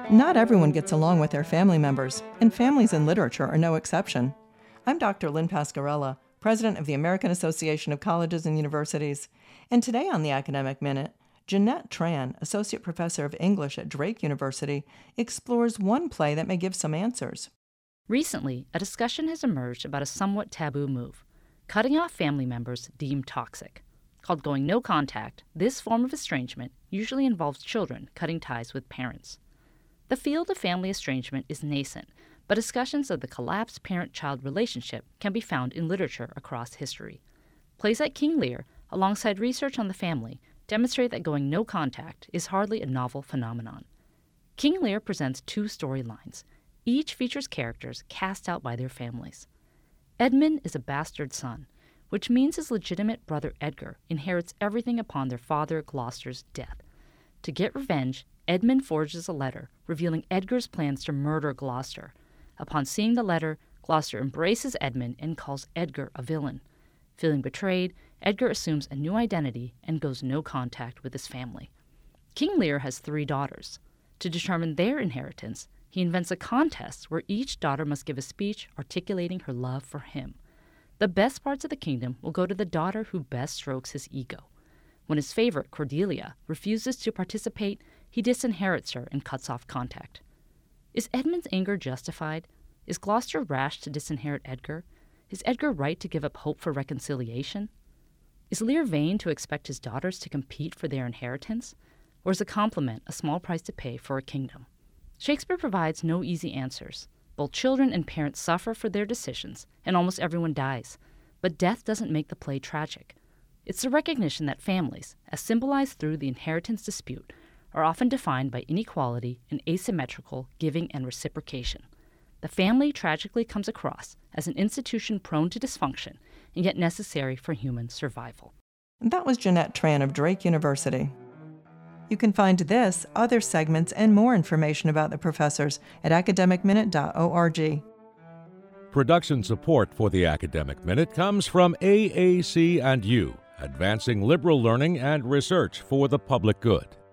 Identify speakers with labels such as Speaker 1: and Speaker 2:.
Speaker 1: Not everyone gets along with their family members, and families in literature are no exception. I'm Dr. Lynn Pasquarella, President of the American Association of Colleges and Universities, and today on the Academic Minute, Jeanette Tran, Associate Professor of English at Drake University, explores one play that may give some answers.
Speaker 2: Recently, a discussion has emerged about a somewhat taboo move, cutting off family members deemed toxic. Called going no contact, this form of estrangement usually involves children cutting ties with parents. The field of family estrangement is nascent, but discussions of the collapsed parent-child relationship can be found in literature across history. Plays like King Lear, alongside research on the family, demonstrate that going no contact is hardly a novel phenomenon. King Lear presents two storylines. Each features characters cast out by their families. Edmund is a bastard son, which means his legitimate brother Edgar inherits everything upon their father Gloucester's death. To get revenge, Edmund forges a letter revealing Edgar's plans to murder Gloucester. Upon seeing the letter, Gloucester embraces Edmund and calls Edgar a villain. Feeling betrayed, Edgar assumes a new identity and goes no contact with his family. King Lear has 3 daughters. To determine their inheritance, he invents a contest where each daughter must give a speech articulating her love for him. The best parts of the kingdom will go to the daughter who best strokes his ego. When his favorite, Cordelia, refuses to participate, he disinherits her and cuts off contact. Is Edmund's anger justified? Is Gloucester rash to disinherit Edgar? Is Edgar right to give up hope for reconciliation? Is Lear vain to expect his daughters to compete for their inheritance? Or is a compliment a small price to pay for a kingdom? Shakespeare provides no easy answers. Both children and parents suffer for their decisions, and almost everyone dies. But death doesn't make the play tragic. It's the recognition that families, as symbolized through the inheritance dispute, are often defined by inequality and asymmetrical giving and reciprocation. The family tragically comes across as an institution prone to dysfunction and yet necessary for human survival.
Speaker 1: And that was Jeanette Tran of Drake University. You can find this, other segments, and more information about the professors at academicminute.org.
Speaker 3: Production support for the Academic Minute comes from AAC&U, advancing liberal learning and research for the public good.